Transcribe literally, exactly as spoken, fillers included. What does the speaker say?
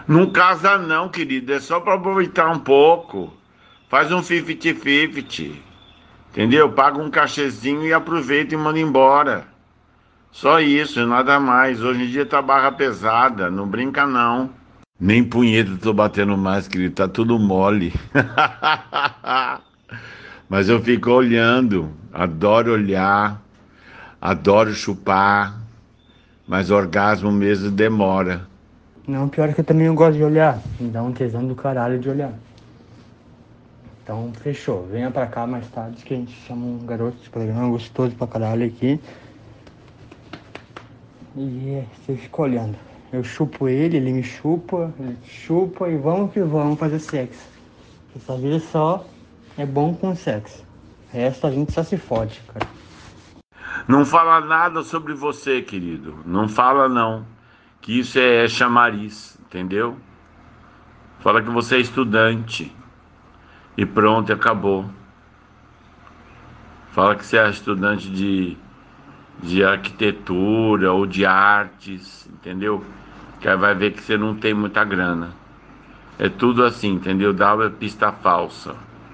Não casa não, querido, é só para aproveitar um pouco. Faz um cinquenta cinquenta, entendeu? Paga um cachezinho e aproveita e manda embora. Só isso, nada mais. Hoje em dia tá barra pesada, não brinca não. Nem punheta tô batendo mais, querido, tá tudo mole. Mas eu fico olhando, adoro olhar, adoro chupar, mas orgasmo mesmo demora. Não, pior é que eu também não gosto de olhar. Me dá um tesão do caralho de olhar. Então, fechou. Venha pra cá mais tarde que a gente chama um garoto de programa gostoso pra caralho aqui. E é, você fica olhando. Eu chupo ele, ele me chupa, ele te chupa e vamos que vamos fazer sexo. Essa vida só é bom com sexo. O resto a gente só se fode, cara. Não fala nada sobre você, querido. Não fala não. Que isso é chamariz, entendeu? Fala que você é estudante. E pronto, acabou. Fala que você é estudante de, de arquitetura ou de artes, entendeu? Que aí vai ver que você não tem muita grana. É tudo assim, entendeu? Dá uma pista falsa.